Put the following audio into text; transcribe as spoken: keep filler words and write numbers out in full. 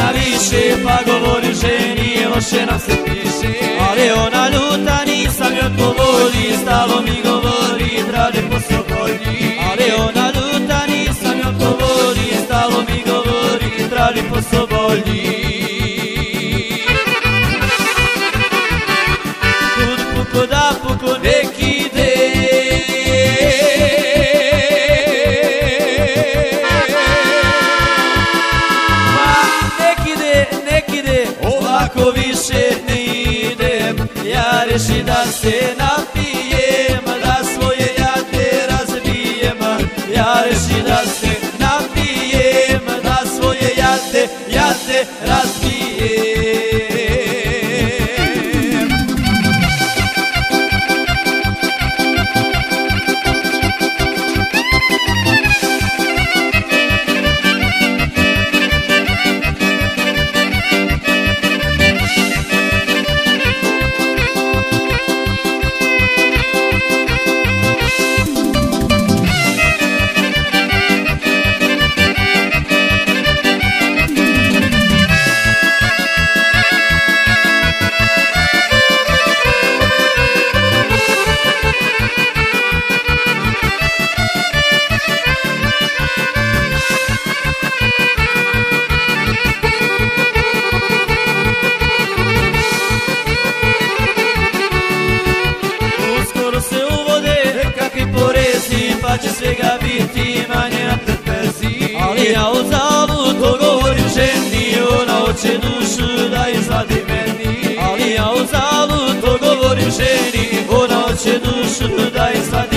na više, pa govori ženi, loše nam se piše. Ali ona ljuta, nisam joj odgovori, stalo mi govori, traže po slobodi. Ali ona ljuta, nisam joj odgovori, stalo mi govori, traži po slobodi. Kud puko da puko nek ide, ovako više ne idem, ja reši da se napijem, da svoje jade razbijem. Ja reši da se napijem, da svoje jade, jade razbijem. Pa će svega biti manje na trpezi. Ali ja u zavud to govorim ženi, ona hoće dušu da izvadi meni. Ali ja u zavud to govorim ženi, ona hoće dušu da izvadi